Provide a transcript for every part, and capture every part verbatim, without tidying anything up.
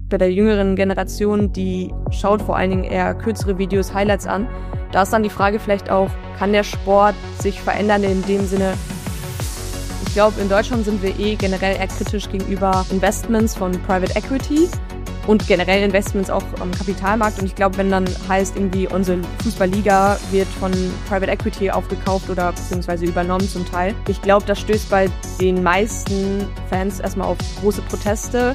bei der jüngeren Generation, die schaut vor allen Dingen eher kürzere Videos, Highlights an. Da ist dann die Frage vielleicht auch, kann der Sport sich verändern in dem Sinne? Ich glaube, in Deutschland sind wir eh generell eher kritisch gegenüber Investments von Private Equity und generell Investments auch am Kapitalmarkt. Und ich glaube, wenn dann heißt, irgendwie unsere Fußballliga wird von Private Equity aufgekauft oder beziehungsweise übernommen zum Teil. Ich glaube, das stößt bei den meisten Fans erstmal auf große Proteste.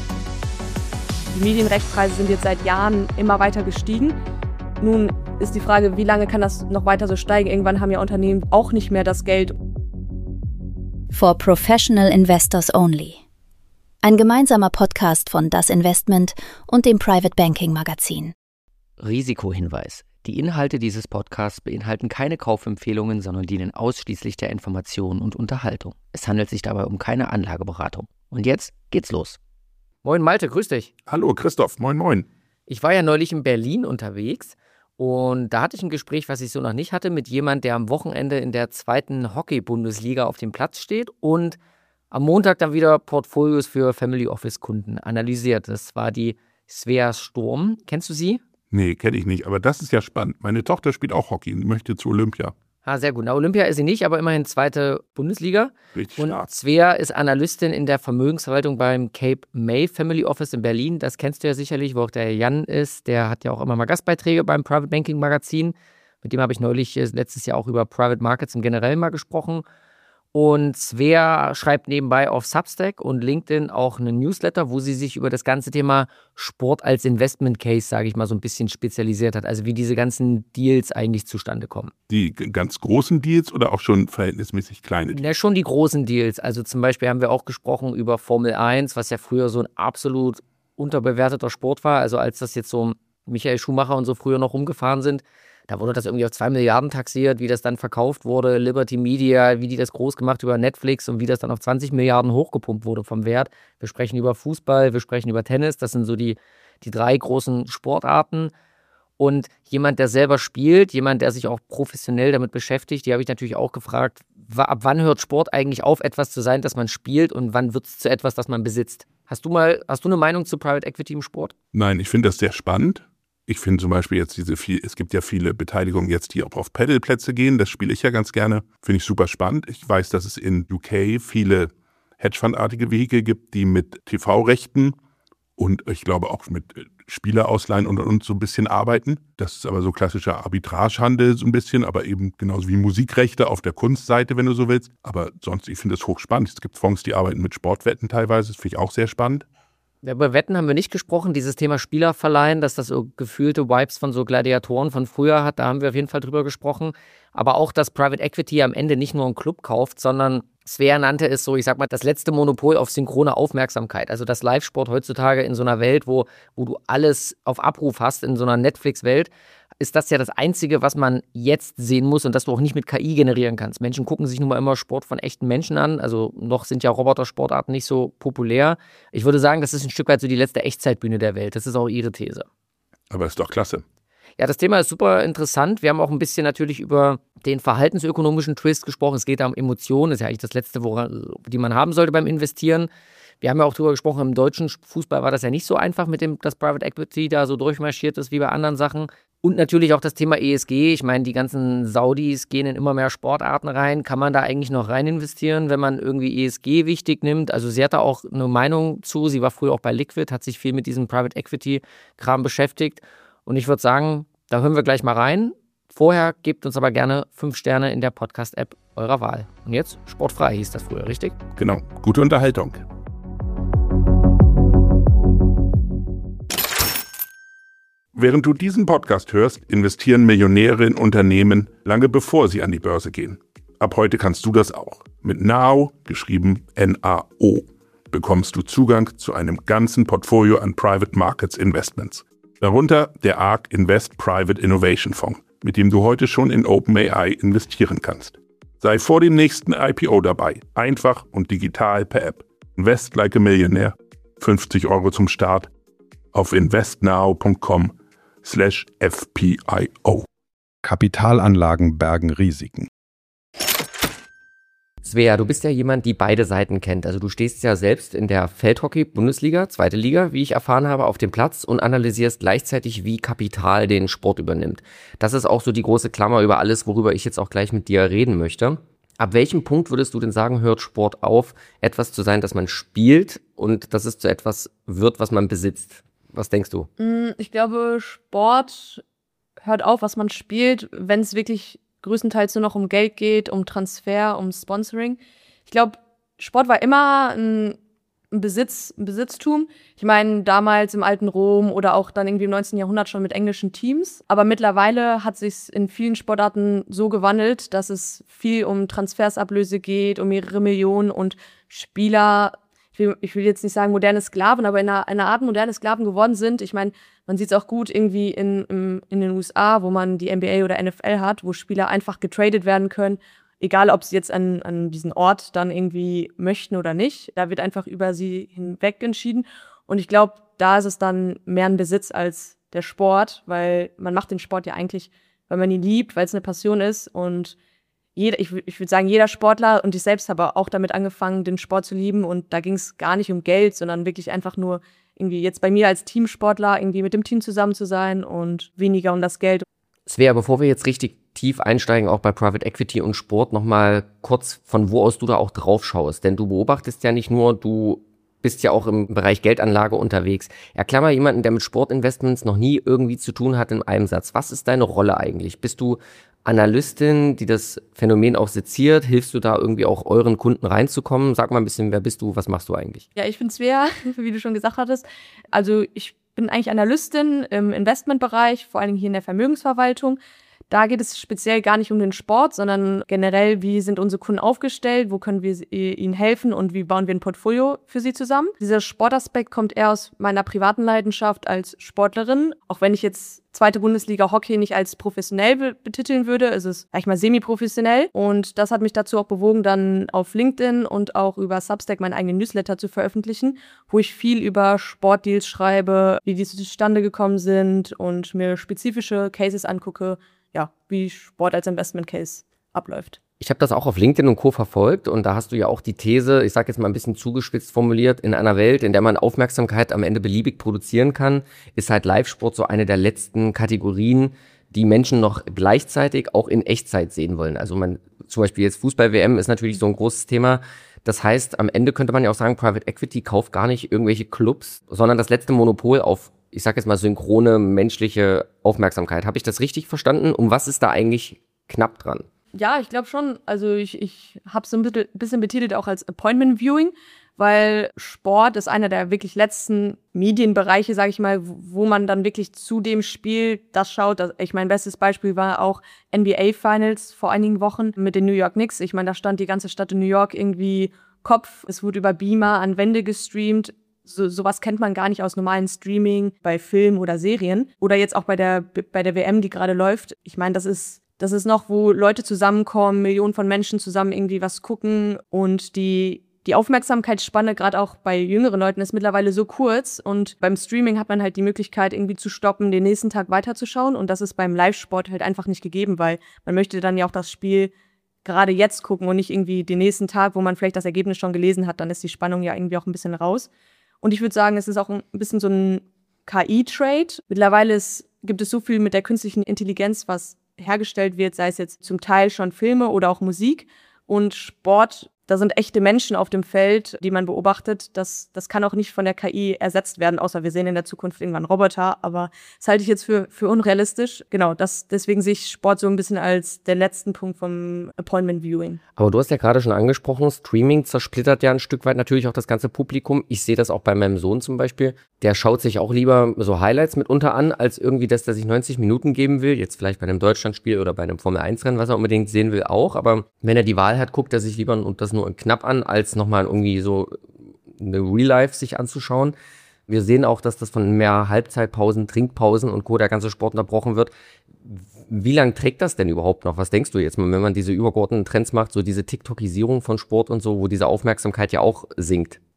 Die Medienrechtspreise sind jetzt seit Jahren immer weiter gestiegen. Nun ist die Frage, wie lange kann das noch weiter so steigen? Irgendwann haben ja Unternehmen auch nicht mehr das Geld. For Professional Investors Only. Ein gemeinsamer Podcast von Das Investment und dem Private Banking Magazin. Risikohinweis. Die Inhalte dieses Podcasts beinhalten keine Kaufempfehlungen, sondern dienen ausschließlich der Information und Unterhaltung. Es handelt sich dabei um keine Anlageberatung. Und jetzt geht's los. Moin Malte, grüß dich. Hallo Christoph, moin moin. Ich war ja neulich in Berlin unterwegs und da hatte ich ein Gespräch, was ich so noch nicht hatte, mit jemand, der am Wochenende in der zweiten Hockey-Bundesliga auf dem Platz steht und am Montag dann wieder Portfolios für Family-Office-Kunden analysiert. Das war die Svea Sturm. Kennst du sie? Nee, kenne ich nicht, aber das ist ja spannend. Meine Tochter spielt auch Hockey und möchte zu Olympia. Ah, sehr gut. Na, Olympia ist sie nicht, aber immerhin zweite Bundesliga. Richtig und stark. Svea ist Analystin in der Vermögensverwaltung beim Cape May Family Office in Berlin. Das kennst du ja sicherlich, wo auch der Jan ist. Der hat ja auch immer mal Gastbeiträge beim Private Banking Magazin. Mit dem habe ich neulich äh, letztes Jahr auch über Private Markets im Generellen mal gesprochen. Und Svea schreibt nebenbei auf Substack und LinkedIn auch einen Newsletter, wo sie sich über das ganze Thema Sport als Investment Case, sage ich mal, so ein bisschen spezialisiert hat. Also wie diese ganzen Deals eigentlich zustande kommen. Die ganz großen Deals oder auch schon verhältnismäßig kleine Deals? Ja, schon die großen Deals. Also zum Beispiel haben wir auch gesprochen über Formel eins, was ja früher so ein absolut unterbewerteter Sport war. Also als das jetzt so Michael Schumacher und so früher noch rumgefahren sind, da wurde das irgendwie auf zwei Milliarden taxiert, wie das dann verkauft wurde, Liberty Media, wie die das groß gemacht über Netflix und wie das dann auf zwanzig Milliarden hochgepumpt wurde vom Wert. Wir sprechen über Fußball, wir sprechen über Tennis, das sind so die, die drei großen Sportarten. Und jemand, der selber spielt, jemand, der sich auch professionell damit beschäftigt, die habe ich natürlich auch gefragt, ab wann hört Sport eigentlich auf, etwas zu sein, das man spielt und wann wird es zu etwas, das man besitzt? Hast du mal, hast du eine Meinung zu Private Equity im Sport? Nein, ich finde das sehr spannend. Ich finde zum Beispiel jetzt diese viel, es gibt ja viele Beteiligungen jetzt, die auch auf Paddelplätze gehen. Das spiele ich ja ganz gerne. Finde ich super spannend. Ich weiß, dass es in U K viele Hedgefondartige Vehikel gibt, die mit T V-Rechten und ich glaube auch mit Spielerausleihen und, und so ein bisschen arbeiten. Das ist aber so klassischer Arbitragehandel so ein bisschen, aber eben genauso wie Musikrechte auf der Kunstseite, wenn du so willst. Aber sonst, ich finde das hochspannend. Es gibt Fonds, die arbeiten mit Sportwetten teilweise. Das finde ich auch sehr spannend. Ja, über Wetten haben wir nicht gesprochen. Dieses Thema Spieler verleihen, dass das so gefühlte Vibes von so Gladiatoren von früher hat, da haben wir auf jeden Fall drüber gesprochen. Aber auch, dass Private Equity am Ende nicht nur einen Club kauft, sondern Svea nannte es so, ich sag mal, das letzte Monopol auf synchrone Aufmerksamkeit. Also das Live-Sport heutzutage in so einer Welt, wo, wo du alles auf Abruf hast, in so einer Netflix-Welt, ist das ja das Einzige, was man jetzt sehen muss und das du auch nicht mit K I generieren kannst. Menschen gucken sich nun mal immer Sport von echten Menschen an. Also noch sind ja Robotersportarten nicht so populär. Ich würde sagen, das ist ein Stück weit so die letzte Echtzeitbühne der Welt. Das ist auch ihre These. Aber ist doch klasse. Ja, das Thema ist super interessant. Wir haben auch ein bisschen natürlich über den verhaltensökonomischen Twist gesprochen. Es geht da um Emotionen. Das ist ja eigentlich das Letzte, woran, die man haben sollte beim Investieren. Wir haben ja auch darüber gesprochen, im deutschen Fußball war das ja nicht so einfach, mit dem, dass Private Equity da so durchmarschiert ist wie bei anderen Sachen. Und natürlich auch das Thema E S G. Ich meine, die ganzen Saudis gehen in immer mehr Sportarten rein. Kann man da eigentlich noch rein investieren, wenn man irgendwie E S G wichtig nimmt? Also sie hat da auch eine Meinung zu. Sie war früher auch bei Liquid, hat sich viel mit diesem Private Equity-Kram beschäftigt. Und ich würde sagen, da hören wir gleich mal rein. Vorher gebt uns aber gerne fünf Sterne in der Podcast-App eurer Wahl. Und jetzt Sportfrei hieß das früher, richtig? Genau, gute Unterhaltung. Während du diesen Podcast hörst, investieren Millionäre in Unternehmen lange bevor sie an die Börse gehen. Ab heute kannst du das auch. Mit Nao, geschrieben N A O, bekommst du Zugang zu einem ganzen Portfolio an Private Markets Investments. Darunter der ARK Invest Private Innovation Fonds, mit dem du heute schon in OpenAI investieren kannst. Sei vor dem nächsten I P O dabei, einfach und digital per App. Invest like a Millionaire, fünfzig Euro zum Start auf investnow punkt com slash F P I O. Kapitalanlagen bergen Risiken. Svea, du bist ja jemand, die beide Seiten kennt. Also du stehst ja selbst in der Feldhockey-Bundesliga, zweite Liga, wie ich erfahren habe, auf dem Platz und analysierst gleichzeitig, wie Kapital den Sport übernimmt. Das ist auch so die große Klammer über alles, worüber ich jetzt auch gleich mit dir reden möchte. Ab welchem Punkt würdest du denn sagen, hört Sport auf, etwas zu sein, das man spielt und dass es zu etwas wird, was man besitzt? Was denkst du? Ich glaube, Sport hört auf, was man spielt, wenn es wirklich größtenteils nur noch um Geld geht, um Transfer, um Sponsoring. Ich glaube, Sport war immer ein, ein Besitz, ein Besitztum. Ich meine, damals im alten Rom oder auch dann irgendwie im neunzehnten Jahrhundert schon mit englischen Teams. Aber mittlerweile hat sich in vielen Sportarten so gewandelt, dass es viel um Transfersablöse geht, um mehrere Millionen und Spieler, ich will, ich will jetzt nicht sagen moderne Sklaven, aber in einer, einer Art moderne Sklaven geworden sind. Ich meine, man sieht es auch gut irgendwie in, im, in den U S A, wo man die N B A oder N F L hat, wo Spieler einfach getradet werden können, egal ob sie jetzt an, an diesen Ort dann irgendwie möchten oder nicht. Da wird einfach über sie hinweg entschieden. Und ich glaube, da ist es dann mehr ein Besitz als der Sport, weil man macht den Sport ja eigentlich, weil man ihn liebt, weil es eine Passion ist. Und jeder, ich, ich würde sagen, jeder Sportler und ich selbst habe auch damit angefangen, den Sport zu lieben. Und da ging es gar nicht um Geld, sondern wirklich einfach nur irgendwie jetzt bei mir als Teamsportler irgendwie mit dem Team zusammen zu sein und weniger um das Geld. Svea, bevor wir jetzt richtig tief einsteigen, auch bei Private Equity und Sport, nochmal kurz, von wo aus du da auch drauf schaust. Denn du beobachtest ja nicht nur, du bist ja auch im Bereich Geldanlage unterwegs. Erklär mal jemanden, der mit Sportinvestments noch nie irgendwie zu tun hat, in einem Satz. Was ist deine Rolle eigentlich? Bist du Analystin, die das Phänomen auch seziert? Hilfst du da irgendwie auch euren Kunden reinzukommen? Sag mal ein bisschen, wer bist du, was machst du eigentlich? Ja, ich bin Svea, wie du schon gesagt hattest. Also ich bin eigentlich Analystin im Investmentbereich, vor allem hier in der Vermögensverwaltung. Da geht es speziell gar nicht um den Sport, sondern generell, wie sind unsere Kunden aufgestellt, wo können wir ihnen helfen und wie bauen wir ein Portfolio für sie zusammen. Dieser Sportaspekt kommt eher aus meiner privaten Leidenschaft als Sportlerin. Auch wenn ich jetzt zweite Bundesliga Hockey nicht als professionell betiteln würde, ist es, sag ich mal, semi-professionell. Und das hat mich dazu auch bewogen, dann auf LinkedIn und auch über Substack meinen eigenen Newsletter zu veröffentlichen, wo ich viel über Sportdeals schreibe, wie die zustande gekommen sind und mir spezifische Cases angucke, ja, wie Sport als Investment Case abläuft. Ich habe das auch auf LinkedIn und Co. verfolgt und da hast du ja auch die These, ich sage jetzt mal ein bisschen zugespitzt formuliert, in einer Welt, in der man Aufmerksamkeit am Ende beliebig produzieren kann, ist halt Live-Sport so eine der letzten Kategorien, die Menschen noch gleichzeitig auch in Echtzeit sehen wollen. Also man, zum Beispiel jetzt Fußball-W M ist natürlich so ein großes Thema. Das heißt, am Ende könnte man ja auch sagen, Private Equity kauft gar nicht irgendwelche Clubs, sondern das letzte Monopol auf, ich sage jetzt mal, synchrone menschliche Aufmerksamkeit. Habe ich das richtig verstanden? Um was ist da eigentlich knapp dran? Ja, ich glaube schon. Also ich, ich habe es so ein bisschen, bisschen betitelt auch als Appointment Viewing, weil Sport ist einer der wirklich letzten Medienbereiche, sage ich mal, wo man dann wirklich zu dem Spiel das schaut. Das, ich mein bestes Beispiel war auch N B A Finals vor einigen Wochen mit den New York Knicks. Ich meine, da stand die ganze Stadt in New York irgendwie Kopf. Es wurde über Beamer an Wände gestreamt. So, sowas kennt man gar nicht aus normalen Streaming bei Filmen oder Serien. Oder jetzt auch bei der, bei der W M, die gerade läuft. Ich meine, das ist, das ist noch, wo Leute zusammenkommen, Millionen von Menschen zusammen irgendwie was gucken. Und die, die Aufmerksamkeitsspanne, gerade auch bei jüngeren Leuten, ist mittlerweile so kurz. Und beim Streaming hat man halt die Möglichkeit, irgendwie zu stoppen, den nächsten Tag weiterzuschauen. Und das ist beim Live-Sport halt einfach nicht gegeben, weil man möchte dann ja auch das Spiel gerade jetzt gucken und nicht irgendwie den nächsten Tag, wo man vielleicht das Ergebnis schon gelesen hat. Dann ist die Spannung ja irgendwie auch ein bisschen raus. Und ich würde sagen, es ist auch ein bisschen so ein K I-Trade. Mittlerweile ist, gibt es so viel mit der künstlichen Intelligenz, was hergestellt wird, sei es jetzt zum Teil schon Filme oder auch Musik. Und Sport, da sind echte Menschen auf dem Feld, die man beobachtet. Das, das kann auch nicht von der K I ersetzt werden, außer wir sehen in der Zukunft irgendwann Roboter. Aber das halte ich jetzt für, für unrealistisch. Genau, das, deswegen sehe ich Sport so ein bisschen als den letzten Punkt vom Appointment Viewing. Aber du hast ja gerade schon angesprochen, Streaming zersplittert ja ein Stück weit natürlich auch das ganze Publikum. Ich sehe das auch bei meinem Sohn zum Beispiel. Der schaut sich auch lieber so Highlights mitunter an, als irgendwie, dass der sich neunzig Minuten geben will. Jetzt vielleicht bei einem Deutschlandspiel oder bei einem Formel eins Rennen, was er unbedingt sehen will, auch. Aber wenn er die Wahl hat, guckt er sich lieber und das nur knapp an, als nochmal irgendwie so eine Real Life sich anzuschauen. Wir sehen auch, dass das von mehr Halbzeitpausen, Trinkpausen und Co. der ganze Sport unterbrochen wird. Wie lange trägt das denn überhaupt noch? Was denkst du jetzt mal, wenn man diese übergeordneten Trends macht, so diese TikTokisierung von Sport und so, wo diese Aufmerksamkeit ja auch sinkt?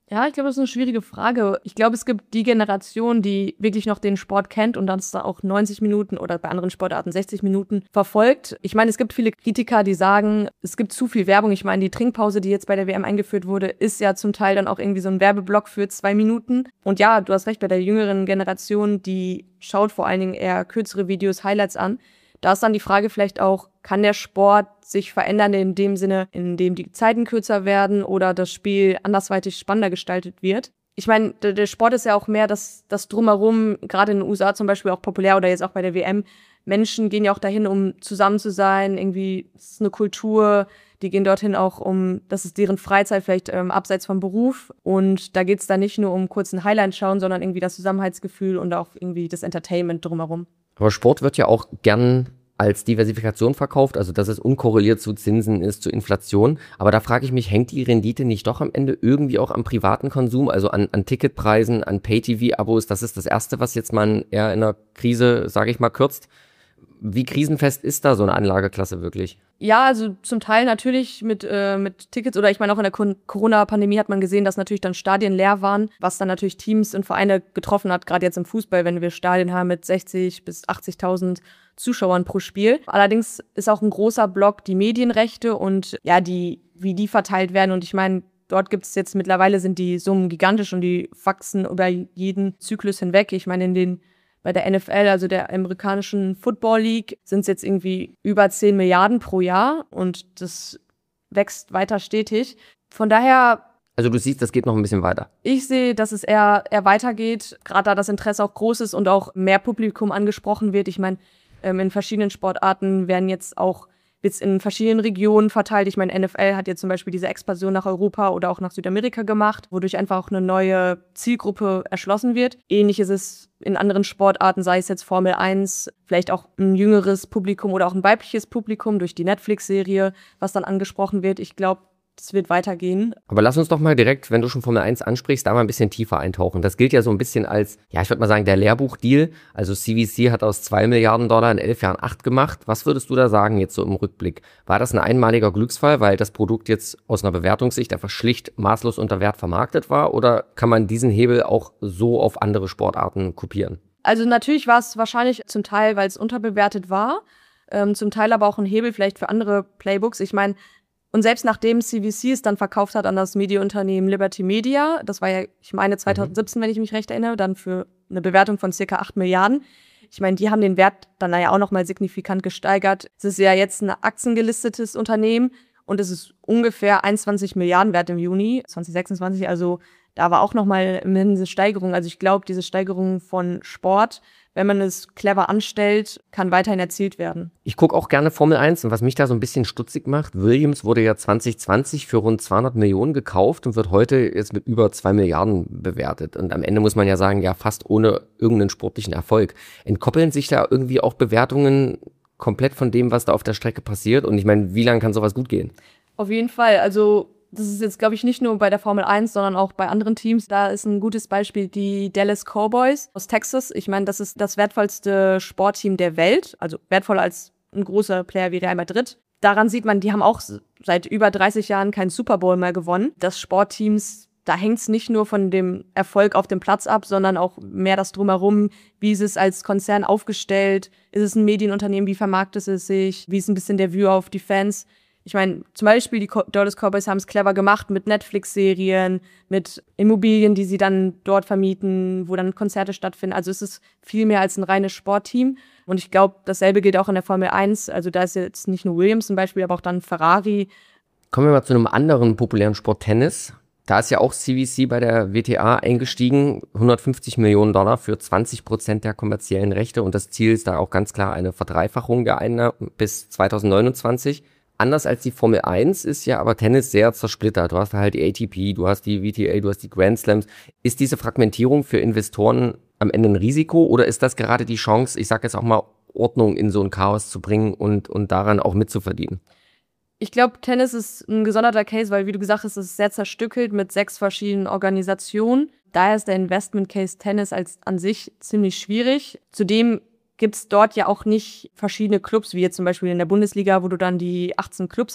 Ja, ich glaube, das ist eine schwierige Frage. Ich glaube, es gibt die Generation, die wirklich noch den Sport kennt und dann auch neunzig Minuten oder bei anderen Sportarten sechzig Minuten verfolgt. Ich meine, es gibt viele Kritiker, die sagen, es gibt zu viel Werbung. Ich meine, die Trinkpause, die jetzt bei der W M eingeführt wurde, ist ja zum Teil dann auch irgendwie so ein Werbeblock für zwei Minuten. Und ja, du hast recht, bei der jüngeren Generation, die schaut vor allen Dingen eher kürzere Videos, Highlights an. Da ist dann die Frage vielleicht auch, kann der Sport sich verändern in dem Sinne, in dem die Zeiten kürzer werden oder das Spiel andersweitig spannender gestaltet wird? Ich meine, der, der Sport ist ja auch mehr das, das Drumherum, gerade in den U S A zum Beispiel auch populär oder jetzt auch bei der W M. Menschen gehen ja auch dahin, um zusammen zu sein, irgendwie, es ist eine Kultur, die gehen dorthin auch um, das ist deren Freizeit, vielleicht ähm, abseits vom Beruf. Und da geht es dann nicht nur um kurzen Highlight schauen, sondern irgendwie das Zusammenhaltsgefühl und auch irgendwie das Entertainment drumherum. Aber Sport wird ja auch gern als Diversifikation verkauft, also dass es unkorreliert zu Zinsen ist, zu Inflation. Aber da frage ich mich, hängt die Rendite nicht doch am Ende irgendwie auch am privaten Konsum, also an, an Ticketpreisen, an Pay-T V-Abos? Das ist das Erste, was jetzt man eher in einer Krise, sage ich mal, kürzt. Wie krisenfest ist da so eine Anlageklasse wirklich? Ja, also zum Teil natürlich mit, äh, mit Tickets oder ich meine auch in der Corona-Pandemie hat man gesehen, dass natürlich dann Stadien leer waren, was dann natürlich Teams und Vereine getroffen hat, gerade jetzt im Fußball, wenn wir Stadien haben mit sechzig bis achtzigtausend Zuschauern pro Spiel. Allerdings ist auch ein großer Block die Medienrechte und ja, die wie die verteilt werden und ich meine, dort gibt es jetzt mittlerweile sind die Summen gigantisch und die wachsen über jeden Zyklus hinweg. Ich meine, in den bei der N F L, also der amerikanischen Football League, sind es jetzt irgendwie über zehn Milliarden pro Jahr und das wächst weiter stetig. Von daher... Also du siehst, das geht noch ein bisschen weiter. Ich sehe, dass es eher, eher weitergeht, gerade da das Interesse auch groß ist und auch mehr Publikum angesprochen wird. Ich meine, ähm, in verschiedenen Sportarten werden jetzt auch wird's in verschiedenen Regionen verteilt. Ich meine, N F L hat jetzt zum Beispiel diese Expansion nach Europa oder auch nach Südamerika gemacht, wodurch einfach auch eine neue Zielgruppe erschlossen wird. Ähnlich ist es in anderen Sportarten, sei es jetzt Formel eins, vielleicht auch ein jüngeres Publikum oder auch ein weibliches Publikum durch die Netflix-Serie, was dann angesprochen wird. Ich glaube, das wird weitergehen. Aber lass uns doch mal direkt, wenn du schon Formel eins ansprichst, da mal ein bisschen tiefer eintauchen. Das gilt ja so ein bisschen als, ja, ich würde mal sagen, der Lehrbuch-Deal. Also C V C hat aus zwei Milliarden Dollar in elf Jahren acht gemacht. Was würdest du da sagen jetzt so im Rückblick? War das ein einmaliger Glücksfall, weil das Produkt jetzt aus einer Bewertungssicht einfach schlicht maßlos unter Wert vermarktet war? Oder kann man diesen Hebel auch so auf andere Sportarten kopieren? Also natürlich war es wahrscheinlich zum Teil, weil es unterbewertet war, ähm, zum Teil aber auch ein Hebel vielleicht für andere Playbooks. Ich meine, und selbst nachdem C V C es dann verkauft hat an das Medienunternehmen Liberty Media, das war ja, ich meine, zwanzig siebzehn, wenn ich mich recht erinnere, dann für eine Bewertung von circa acht Milliarden. Ich meine, die haben den Wert dann ja auch nochmal signifikant gesteigert. Es ist ja jetzt ein aktiengelistetes Unternehmen und es ist ungefähr einundzwanzig Milliarden wert im Juni zwanzig sechsundzwanzig. Also da war auch nochmal eine Steigerung. Also ich glaube, diese Steigerung von Sport, wenn man es clever anstellt, kann weiterhin erzielt werden. Ich gucke auch gerne Formel eins und was mich da so ein bisschen stutzig macht, Williams wurde ja zwanzig zwanzig für rund zweihundert Millionen gekauft und wird heute jetzt mit über zwei Milliarden bewertet. Und am Ende muss man ja sagen, ja fast ohne irgendeinen sportlichen Erfolg. Entkoppeln sich da irgendwie auch Bewertungen komplett von dem, was da auf der Strecke passiert? Und ich meine, wie lange kann sowas gut gehen? Auf jeden Fall, also das ist jetzt, glaube ich, nicht nur bei der Formel eins, sondern auch bei anderen Teams. Da ist ein gutes Beispiel die Dallas Cowboys aus Texas. Ich meine, das ist das wertvollste Sportteam der Welt, also wertvoller als ein großer Player wie Real Madrid. Daran sieht man, die haben auch seit über dreißig Jahren keinen Super Bowl mehr gewonnen. Das Sportteams, da hängt es nicht nur von dem Erfolg auf dem Platz ab, sondern auch mehr das Drumherum. Wie ist es als Konzern aufgestellt? Ist es ein Medienunternehmen? Wie vermarktet es sich? Wie ist ein bisschen der View auf die Fans? Ich meine, zum Beispiel die Dallas Cowboys haben es clever gemacht mit Netflix-Serien, mit Immobilien, die sie dann dort vermieten, wo dann Konzerte stattfinden. Also es ist viel mehr als ein reines Sportteam. Und ich glaube, dasselbe gilt auch in der Formel eins. Also da ist jetzt nicht nur Williams zum Beispiel, aber auch dann Ferrari. Kommen wir mal zu einem anderen populären Sport, Tennis. Da ist ja auch C V C bei der W T A eingestiegen, hundertfünfzig Millionen Dollar für zwanzig Prozent der kommerziellen Rechte. Und das Ziel ist da auch ganz klar eine Verdreifachung der Einnahmen bis zweitausendneunundzwanzig. Anders als die Formel eins ist ja aber Tennis sehr zersplittert. Du hast halt die A T P, du hast die W T A, du hast die Grand Slams. Ist diese Fragmentierung für Investoren am Ende ein Risiko oder ist das gerade die Chance, ich sage jetzt auch mal, Ordnung in so ein Chaos zu bringen und, und daran auch mitzuverdienen? Ich glaube, Tennis ist ein gesonderter Case, weil, wie du gesagt hast, es ist sehr zerstückelt mit sechs verschiedenen Organisationen. Daher ist der Investment Case Tennis als an sich ziemlich schwierig. Zudem gibt es dort ja auch nicht verschiedene Clubs, wie jetzt zum Beispiel in der Bundesliga, wo du dann die achtzehn Clubs hast,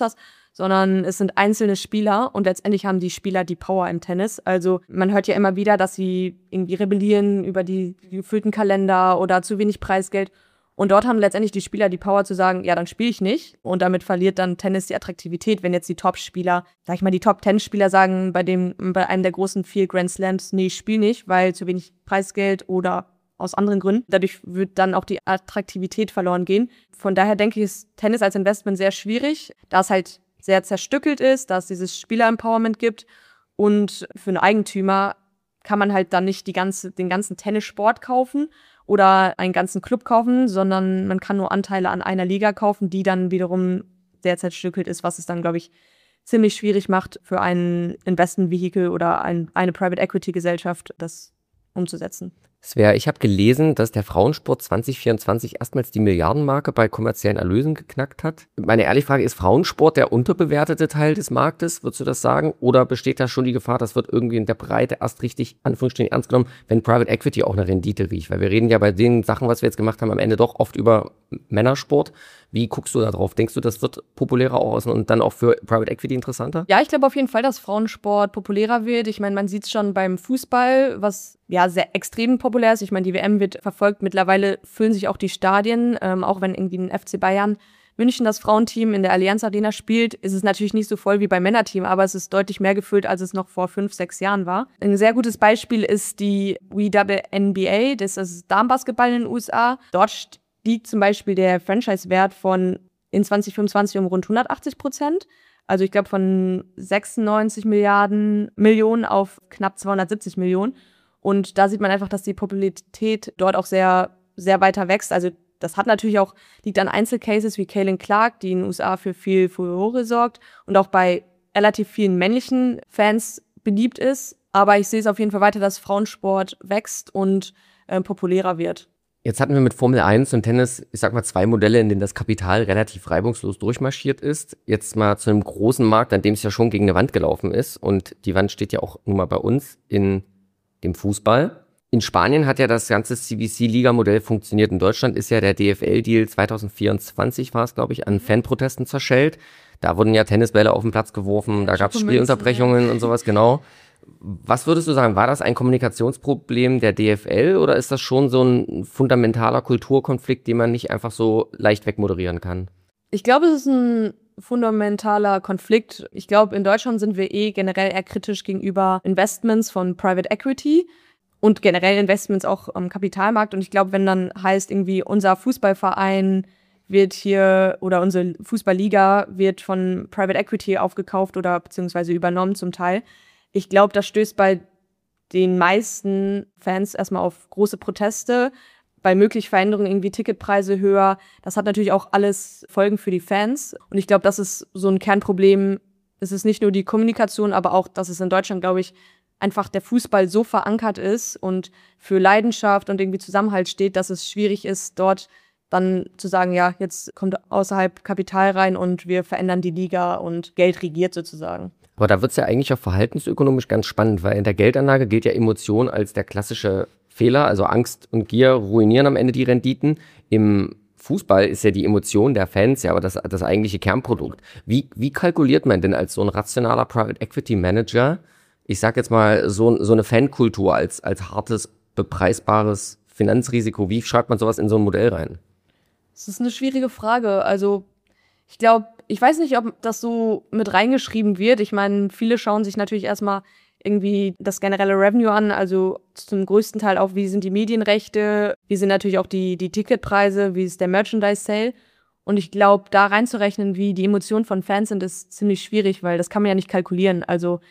sondern es sind einzelne Spieler und letztendlich haben die Spieler die Power im Tennis. Also man hört ja immer wieder, dass sie irgendwie rebellieren über die gefüllten Kalender oder zu wenig Preisgeld. Und dort haben letztendlich die Spieler die Power zu sagen, ja, dann spiele ich nicht. Und damit verliert dann Tennis die Attraktivität, wenn jetzt die Top-Spieler, sag ich mal, die Top-Ten-Spieler sagen bei dem, bei einem der großen vier Grand Slams, nee, ich spiele nicht, weil zu wenig Preisgeld oder aus anderen Gründen. Dadurch wird dann auch die Attraktivität verloren gehen. Von daher denke ich, ist Tennis als Investment sehr schwierig, da es halt sehr zerstückelt ist, da es dieses Spieler-Empowerment gibt. Und für einen Eigentümer kann man halt dann nicht die ganze, den ganzen Tennissport kaufen oder einen ganzen Club kaufen, sondern man kann nur Anteile an einer Liga kaufen, die dann wiederum sehr zerstückelt ist, was es dann, glaube ich, ziemlich schwierig macht für ein Investment-Vehikel oder ein, eine Private-Equity-Gesellschaft, das umzusetzen. Svea, ich habe gelesen, dass der Frauensport zwanzig vierundzwanzig erstmals die Milliardenmarke bei kommerziellen Erlösen geknackt hat. Meine ehrliche Frage, ist Frauensport der unterbewertete Teil des Marktes, würdest du das sagen? Oder besteht da schon die Gefahr, das wird irgendwie in der Breite erst richtig, Anführungsstrichen, ernst genommen, wenn Private Equity auch eine Rendite riecht? Weil wir reden ja bei den Sachen, was wir jetzt gemacht haben, am Ende doch oft über Männersport. Wie guckst du da drauf? Denkst du, das wird populärer aus und dann auch für Private Equity interessanter? Ja, ich glaube auf jeden Fall, dass Frauensport populärer wird. Ich meine, man sieht es schon beim Fußball, was ja sehr extrem populär ist. Ich meine, die W M wird verfolgt. Mittlerweile füllen sich auch die Stadien, ähm, auch wenn irgendwie ein F C Bayern München das Frauenteam in der Allianz Arena spielt, ist es natürlich nicht so voll wie beim Männerteam, aber es ist deutlich mehr gefüllt, als es noch vor fünf, sechs Jahren war. Ein sehr gutes Beispiel ist die W N B A, das ist Damenbasketball in den U S A. Dort liegt zum Beispiel der Franchise-Wert von in zwanzig fünfundzwanzig um rund hundertachtzig Prozent. Also ich glaube von sechsundneunzig Milliarden Millionen auf knapp zweihundertsiebzig Millionen. Und da sieht man einfach, dass die Popularität dort auch sehr, sehr weiter wächst. Also das hat natürlich auch, liegt an Einzelcases wie Caitlin Clark, die in den U S A für viel Furore sorgt und auch bei relativ vielen männlichen Fans beliebt ist. Aber ich sehe es auf jeden Fall weiter, dass Frauensport wächst und äh, populärer wird. Jetzt hatten wir mit Formel eins und Tennis, ich sag mal, zwei Modelle, in denen das Kapital relativ reibungslos durchmarschiert ist. Jetzt mal zu einem großen Markt, an dem es ja schon gegen eine Wand gelaufen ist. Und die Wand steht ja auch nun mal bei uns in dem Fußball. In Spanien hat ja das ganze C V C-Liga-Modell funktioniert. In Deutschland ist ja der D F L-Deal zwanzig vierundzwanzig, war es, glaube ich, an Fanprotesten zerschellt. Da wurden ja Tennisbälle auf den Platz geworfen, da gab es Spielunterbrechungen und sowas, genau. Was würdest du sagen, war das ein Kommunikationsproblem der D F L oder ist das schon so ein fundamentaler Kulturkonflikt, den man nicht einfach so leicht wegmoderieren kann? Ich glaube, es ist ein fundamentaler Konflikt. Ich glaube, in Deutschland sind wir eh generell eher kritisch gegenüber Investments von Private Equity und generell Investments auch am Kapitalmarkt. Und ich glaube, wenn dann heißt irgendwie, unser Fußballverein wird hier oder unsere Fußballliga wird von Private Equity aufgekauft oder beziehungsweise übernommen zum Teil. Ich glaube, das stößt bei den meisten Fans erstmal auf große Proteste, bei möglichen Veränderungen irgendwie Ticketpreise höher. Das hat natürlich auch alles Folgen für die Fans. Und ich glaube, das ist so ein Kernproblem. Es ist nicht nur die Kommunikation, aber auch, dass es in Deutschland, glaube ich, einfach der Fußball so verankert ist und für Leidenschaft und irgendwie Zusammenhalt steht, dass es schwierig ist, dort dann zu sagen, ja, jetzt kommt außerhalb Kapital rein und wir verändern die Liga und Geld regiert sozusagen. Aber da wird es ja eigentlich auch verhaltensökonomisch ganz spannend, weil in der Geldanlage gilt ja Emotion als der klassische Fehler, also Angst und Gier ruinieren am Ende die Renditen. Im Fußball ist ja die Emotion der Fans ja aber das, das eigentliche Kernprodukt. Wie, wie kalkuliert man denn als so ein rationaler Private Equity Manager, ich sag jetzt mal, so, so eine Fankultur als, als hartes, bepreisbares Finanzrisiko? Wie schreibt man sowas in so ein Modell rein? Das ist eine schwierige Frage. Also ich glaube, ich weiß nicht, ob das so mit reingeschrieben wird. Ich meine, viele schauen sich natürlich erstmal irgendwie das generelle Revenue an, also zum größten Teil auch, wie sind die Medienrechte, wie sind natürlich auch die, die Ticketpreise, wie ist der Merchandise-Sale. Und ich glaube, da reinzurechnen, wie die Emotionen von Fans sind, ist ziemlich schwierig, weil das kann man ja nicht kalkulieren. Also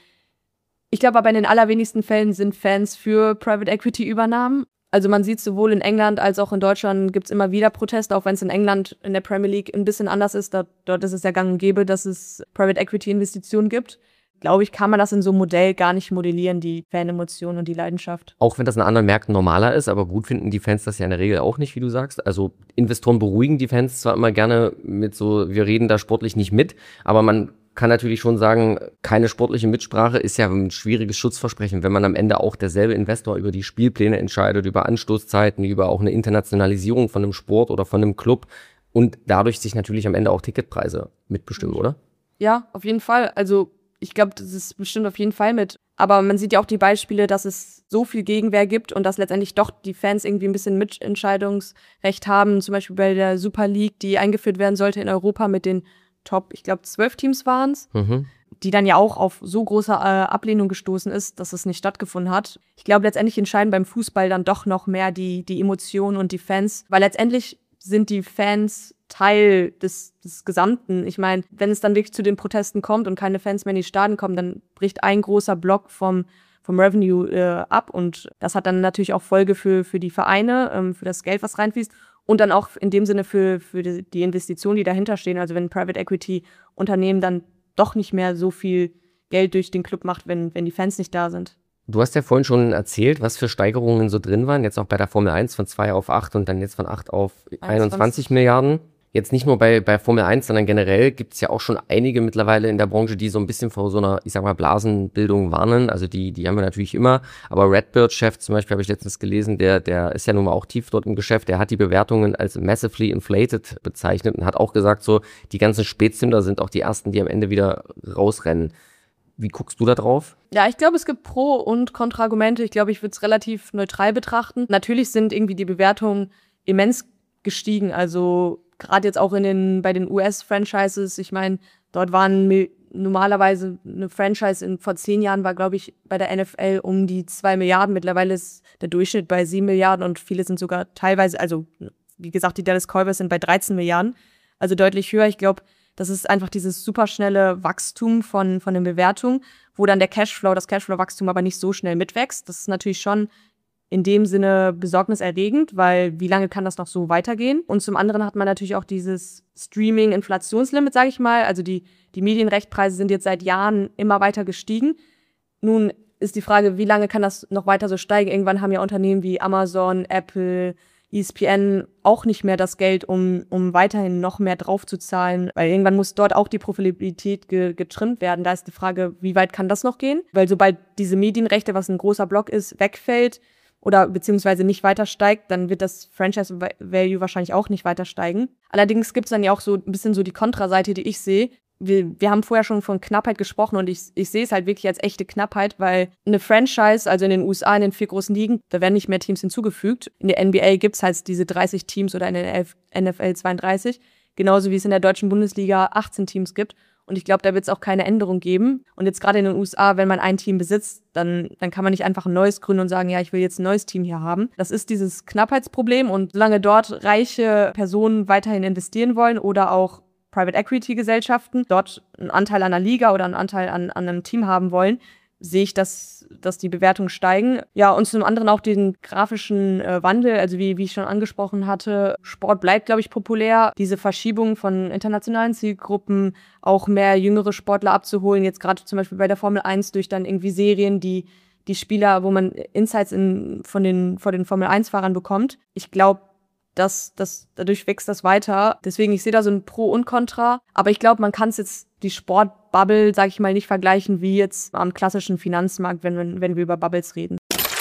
ich glaube aber in den allerwenigsten Fällen sind Fans für Private Equity-Übernahmen. Also man sieht sowohl in England als auch in Deutschland gibt es immer wieder Proteste, auch wenn es in England in der Premier League ein bisschen anders ist. Da, dort ist es ja gang und gäbe, dass es Private Equity-Investitionen gibt. Glaube ich, kann man das in so einem Modell gar nicht modellieren, die Fanemotionen und die Leidenschaft. Auch wenn das in anderen Märkten normaler ist, aber gut finden die Fans das ja in der Regel auch nicht, wie du sagst. Also Investoren beruhigen die Fans zwar immer gerne mit so, wir reden da sportlich nicht mit, aber man kann natürlich schon sagen, keine sportliche Mitsprache ist ja ein schwieriges Schutzversprechen, wenn man am Ende auch derselbe Investor über die Spielpläne entscheidet, über Anstoßzeiten, über auch eine Internationalisierung von einem Sport oder von einem Club und dadurch sich natürlich am Ende auch Ticketpreise mitbestimmen, oder? Ja, auf jeden Fall. Also ich glaube, das ist bestimmt auf jeden Fall mit. Aber man sieht ja auch die Beispiele, dass es so viel Gegenwehr gibt und dass letztendlich doch die Fans irgendwie ein bisschen Mitentscheidungsrecht haben. Zum Beispiel bei der Super League, die eingeführt werden sollte in Europa mit den Top, ich glaube, zwölf Teams waren es, mhm. die dann ja auch auf so große äh, Ablehnung gestoßen ist, dass es nicht stattgefunden hat. Ich glaube, letztendlich entscheiden beim Fußball dann doch noch mehr die, die Emotionen und die Fans, weil letztendlich sind die Fans Teil des, des Gesamten. Ich meine, wenn es dann wirklich zu den Protesten kommt und keine Fans mehr in die Stadien kommen, dann bricht ein großer Block vom, vom Revenue äh, ab und das hat dann natürlich auch Folge für, für die Vereine, ähm, für das Geld, was reinfließt und dann auch in dem Sinne für, für die, die Investitionen, die dahinter stehen. Also wenn Private Equity Unternehmen dann doch nicht mehr so viel Geld durch den Club macht, wenn, wenn die Fans nicht da sind. Du hast ja vorhin schon erzählt, was für Steigerungen so drin waren. Jetzt auch bei der Formel eins von zwei auf acht und dann jetzt von acht auf einundzwanzig Milliarden. Jetzt nicht nur bei, bei Formel eins, sondern generell gibt es ja auch schon einige mittlerweile in der Branche, die so ein bisschen vor so einer, ich sag mal, Blasenbildung warnen. Also die, die haben wir natürlich immer. Aber Redbird-Chef zum Beispiel, habe ich letztens gelesen, der, der ist ja nun mal auch tief dort im Geschäft. Der hat die Bewertungen als massively inflated bezeichnet und hat auch gesagt, so die ganzen Spätzünder sind auch die ersten, die am Ende wieder rausrennen. Wie guckst du da drauf? Ja, ich glaube, es gibt Pro- und Kontraargumente. Ich glaube, ich würde es relativ neutral betrachten. Natürlich sind irgendwie die Bewertungen immens gestiegen. Also gerade jetzt auch in den bei den U S-Franchises. Ich meine, dort waren normalerweise eine Franchise in, vor zehn Jahren war, glaube ich, bei der N F L um die zwei Milliarden. Mittlerweile ist der Durchschnitt bei sieben Milliarden und viele sind sogar teilweise, also wie gesagt, die Dallas Cowboys sind bei dreizehn Milliarden. Also deutlich höher. Ich glaube, das ist einfach dieses superschnelle Wachstum von, von den Bewertungen, wo dann der Cashflow, das Cashflow-Wachstum aber nicht so schnell mitwächst. Das ist natürlich schon in dem Sinne besorgniserregend, weil wie lange kann das noch so weitergehen? Und zum anderen hat man natürlich auch dieses Streaming-Inflationslimit, sage ich mal. Also die, die Medienrechtpreise sind jetzt seit Jahren immer weiter gestiegen. Nun ist die Frage, wie lange kann das noch weiter so steigen? Irgendwann haben ja Unternehmen wie Amazon, Apple, E S P N auch nicht mehr das Geld, um, um weiterhin noch mehr draufzuzahlen, weil irgendwann muss dort auch die Profitabilität ge, getrimmt werden. Da ist die Frage, wie weit kann das noch gehen? Weil sobald diese Medienrechte, was ein großer Block ist, wegfällt oder beziehungsweise nicht weiter steigt, dann wird das Franchise-Value wahrscheinlich auch nicht weiter steigen. Allerdings gibt es dann ja auch so ein bisschen so die Kontraseite, die ich sehe. Wir, wir haben vorher schon von Knappheit gesprochen und ich, ich sehe es halt wirklich als echte Knappheit, weil eine Franchise, also in den U S A, in den vier großen Ligen, da werden nicht mehr Teams hinzugefügt. In der N B A gibt es halt diese dreißig Teams oder in der N F L zweiunddreißig, genauso wie es in der deutschen Bundesliga achtzehn Teams gibt. Und ich glaube, da wird es auch keine Änderung geben. Und jetzt gerade in den U S A, wenn man ein Team besitzt, dann, dann kann man nicht einfach ein neues gründen und sagen, ja, ich will jetzt ein neues Team hier haben. Das ist dieses Knappheitsproblem. Und solange dort reiche Personen weiterhin investieren wollen oder auch Private Equity Gesellschaften dort einen Anteil an einer Liga oder einen Anteil an, an einem Team haben wollen, sehe ich, dass, dass die Bewertungen steigen. Ja, und zum anderen auch den grafischen äh, Wandel, also wie, wie ich schon angesprochen hatte, Sport bleibt, glaube ich, populär. Diese Verschiebung von internationalen Zielgruppen, auch mehr jüngere Sportler abzuholen, jetzt gerade zum Beispiel bei der Formel eins durch dann irgendwie Serien, die die Spieler, wo man Insights in, von den, von den Formel eins Fahrern bekommt. Ich glaube, Das, das, dadurch wächst das weiter. Deswegen, ich sehe da so ein Pro und Contra. Aber ich glaube, man kann es jetzt, die Sportbubble, sage ich mal, nicht vergleichen wie jetzt am klassischen Finanzmarkt, wenn, wenn wir über Bubbles reden.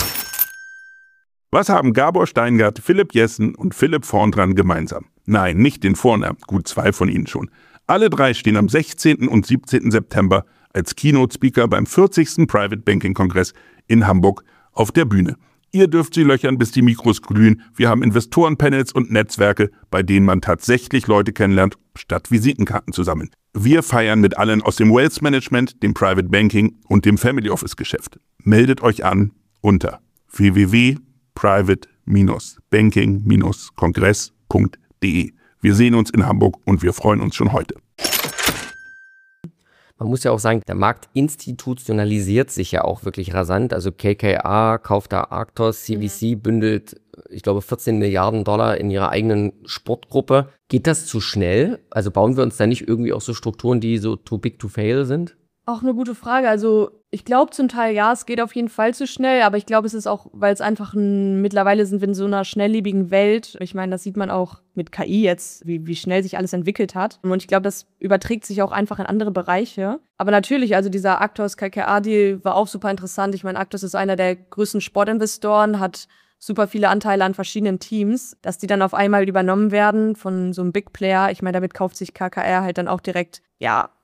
Was haben Gabor Steingart, Philipp Jessen und Philipp Vorndran gemeinsam? Nein, nicht den Vornamen, gut zwei von ihnen schon. Alle drei stehen am sechzehnten und siebzehnten September als Keynote-Speaker beim vierzigsten Private Banking Kongress in Hamburg auf der Bühne. Ihr dürft sie löchern, bis die Mikros glühen. Wir haben Investorenpanels und Netzwerke, bei denen man tatsächlich Leute kennenlernt, statt Visitenkarten zu sammeln. Wir feiern mit allen aus dem Wealth Management, dem Private Banking und dem Family Office Geschäft. Meldet euch an unter w w w punkt private banking kongress punkt d e. Wir sehen uns in Hamburg und wir freuen uns schon heute. Man muss ja auch sagen, der Markt institutionalisiert sich ja auch wirklich rasant. Also K K R kauft da Arctos, C V C bündelt, ich glaube, vierzehn Milliarden Dollar in ihrer eigenen Sportgruppe. Geht das zu schnell? Also bauen wir uns da nicht irgendwie auch so Strukturen, die so too big to fail sind? Auch eine gute Frage. Also ich glaube zum Teil, ja, es geht auf jeden Fall zu schnell, aber ich glaube, es ist auch, weil es einfach ein, mittlerweile sind wir in so einer schnelllebigen Welt. Ich meine, das sieht man auch mit K I jetzt, wie, wie schnell sich alles entwickelt hat. Und ich glaube, das überträgt sich auch einfach in andere Bereiche. Aber natürlich, also dieser Arctos-K K R-Deal war auch super interessant. Ich meine, Arctos ist einer der größten Sportinvestoren, hat super viele Anteile an verschiedenen Teams, dass die dann auf einmal übernommen werden von so einem Big Player. Ich meine, damit kauft sich K K R halt dann auch direkt, ja,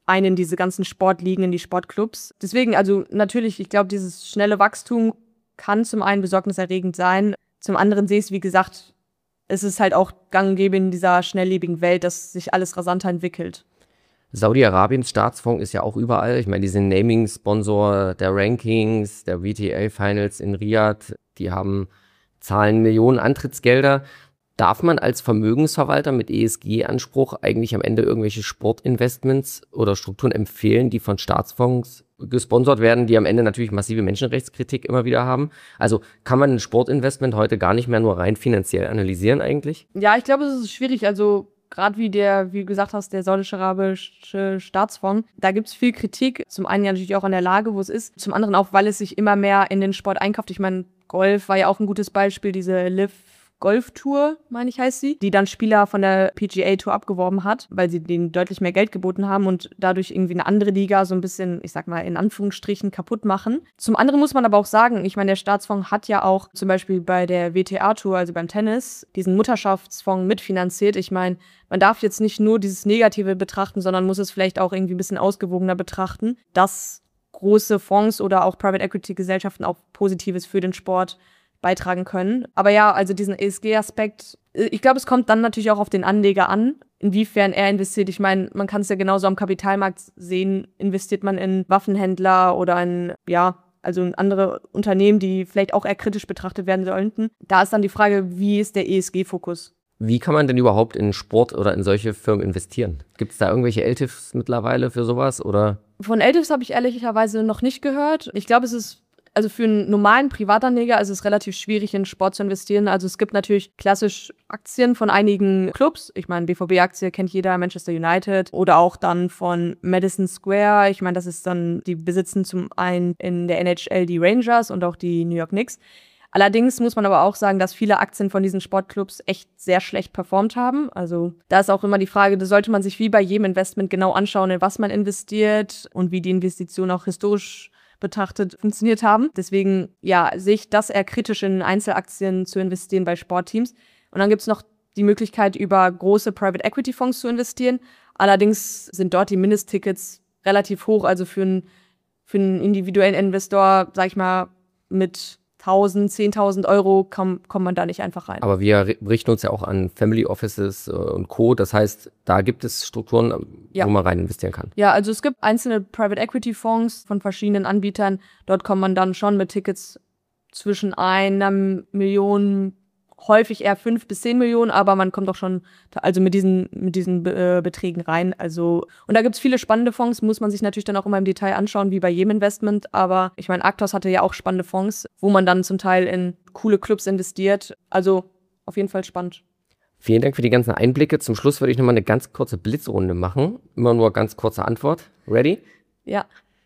ein in diese ganzen Sportligen, in die Sportclubs. Deswegen, also natürlich, ich glaube, dieses schnelle Wachstum kann zum einen besorgniserregend sein. Zum anderen sehe ich es, wie gesagt, es ist halt auch gang und gäbe in dieser schnelllebigen Welt, dass sich alles rasanter entwickelt. Saudi-Arabiens Staatsfonds ist ja auch überall. Ich meine, die sind Naming-Sponsor der Rankings, der W T A-Finals in Riyadh. Die haben, zahlen Millionen Antrittsgelder. Darf man als Vermögensverwalter mit E S G-Anspruch eigentlich am Ende irgendwelche Sportinvestments oder Strukturen empfehlen, die von Staatsfonds gesponsert werden, die am Ende natürlich massive Menschenrechtskritik immer wieder haben? Also kann man ein Sportinvestment heute gar nicht mehr nur rein finanziell analysieren eigentlich? Ja, ich glaube, es ist schwierig. Also gerade wie der, wie du gesagt hast, der saudische-arabische Staatsfonds, da gibt es viel Kritik. Zum einen ja natürlich auch an der Lage, wo es ist. Zum anderen auch, weil es sich immer mehr in den Sport einkauft. Ich meine, Golf war ja auch ein gutes Beispiel, diese Liv Golf-Tour, meine ich, heißt sie, die dann Spieler von der P G A-Tour abgeworben hat, weil sie denen deutlich mehr Geld geboten haben und dadurch irgendwie eine andere Liga so ein bisschen, ich sag mal, in Anführungsstrichen kaputt machen. Zum anderen muss man aber auch sagen, ich meine, der Staatsfonds hat ja auch zum Beispiel bei der W T A-Tour, also beim Tennis, diesen Mutterschaftsfonds mitfinanziert. Ich meine, man darf jetzt nicht nur dieses Negative betrachten, sondern muss es vielleicht auch irgendwie ein bisschen ausgewogener betrachten, dass große Fonds oder auch Private-Equity-Gesellschaften auch Positives für den Sport beitragen können. Aber ja, also diesen E S G-Aspekt, ich glaube, es kommt dann natürlich auch auf den Anleger an, inwiefern er investiert. Ich meine, man kann es ja genauso am Kapitalmarkt sehen, investiert man in Waffenhändler oder in, ja, also in andere Unternehmen, die vielleicht auch eher kritisch betrachtet werden sollten. Da ist dann die Frage, wie ist der E S G-Fokus? Wie kann man denn überhaupt in Sport oder in solche Firmen investieren? Gibt es da irgendwelche L T I Fs mittlerweile für sowas? Oder? Von L T I Fs habe ich ehrlicherweise noch nicht gehört. Ich glaube, es ist Also für einen normalen Privatanleger ist es relativ schwierig, in Sport zu investieren. Also es gibt natürlich klassisch Aktien von einigen Clubs. Ich meine, B V B-Aktie kennt jeder, Manchester United. Oder auch dann von Madison Square. Ich meine, das ist dann, die besitzen zum einen in der N H L die Rangers und auch die New York Knicks. Allerdings muss man aber auch sagen, dass viele Aktien von diesen Sportclubs echt sehr schlecht performt haben. Also da ist auch immer die Frage, da sollte man sich wie bei jedem Investment genau anschauen, in was man investiert und wie die Investition auch historisch betrachtet funktioniert haben. Deswegen, ja, sehe ich das eher kritisch, in Einzelaktien zu investieren bei Sportteams. Und dann gibt es noch die Möglichkeit, über große Private-Equity-Fonds zu investieren. Allerdings sind dort die Mindesttickets relativ hoch. Also für einen, für einen individuellen Investor, sag ich mal, mit tausend, zehntausend Euro kommt komm man da nicht einfach rein. Aber wir richten uns ja auch an Family Offices und Co. Das heißt, da gibt es Strukturen, ja, wo man rein investieren kann. Ja, also es gibt einzelne Private Equity Fonds von verschiedenen Anbietern. Dort kommt man dann schon mit Tickets zwischen einer Million, häufig eher fünf bis zehn Millionen, aber man kommt auch schon also mit diesen mit diesen äh, Beträgen rein. Also und da gibt es viele spannende Fonds, muss man sich natürlich dann auch immer im Detail anschauen, wie bei jedem Investment. Aber ich meine, Actos hatte ja auch spannende Fonds, wo man dann zum Teil in coole Clubs investiert. Also auf jeden Fall spannend. Vielen Dank für die ganzen Einblicke. Zum Schluss würde ich nochmal eine ganz kurze Blitzrunde machen. Immer nur ganz kurze Antwort. Ready? Ja.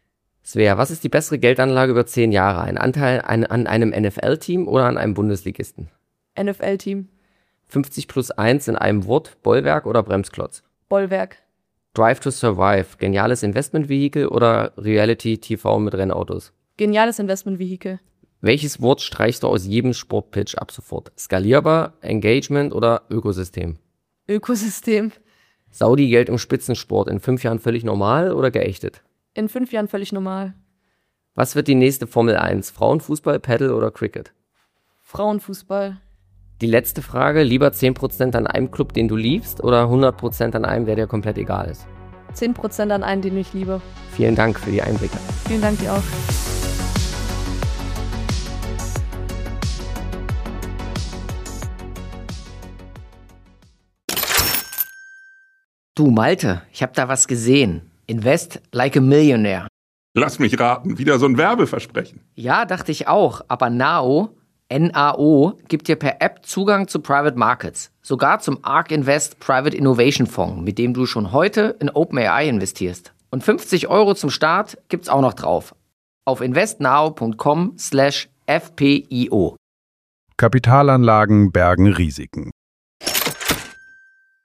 Svea, was ist die bessere Geldanlage über zehn Jahre? Ein Anteil an, an einem N F L-Team oder an einem Bundesligisten? N F L-Team. fünfzig plus eins in einem Wort, Bollwerk oder Bremsklotz? Bollwerk. Drive to Survive, geniales Investmentvehikel oder Reality-T V mit Rennautos? Geniales Investmentvehikel. Welches Wort streichst du aus jedem Sportpitch ab sofort? Skalierbar, Engagement oder Ökosystem? Ökosystem. Saudi-Geld im Spitzensport in fünf Jahren völlig normal oder geächtet? In fünf Jahren völlig normal. Was wird die nächste Formel eins? Frauenfußball, Paddle oder Cricket? Frauenfußball. Die letzte Frage, lieber zehn Prozent an einem Club, den du liebst, oder hundert Prozent an einem, der dir komplett egal ist? zehn Prozent an einen, den ich liebe. Vielen Dank für die Einblicke. Vielen Dank dir auch. Du Malte, ich habe da was gesehen. Invest like a millionaire. Lass mich raten, wieder so ein Werbeversprechen. Ja, dachte ich auch, aber Nao, N A O, gibt dir per App Zugang zu Private Markets. Sogar zum ARK Invest Private Innovation Fonds, mit dem du schon heute in OpenAI investierst. Und fünfzig Euro zum Start gibt's auch noch drauf. Auf investnow.com slash FPIO. Kapitalanlagen bergen Risiken.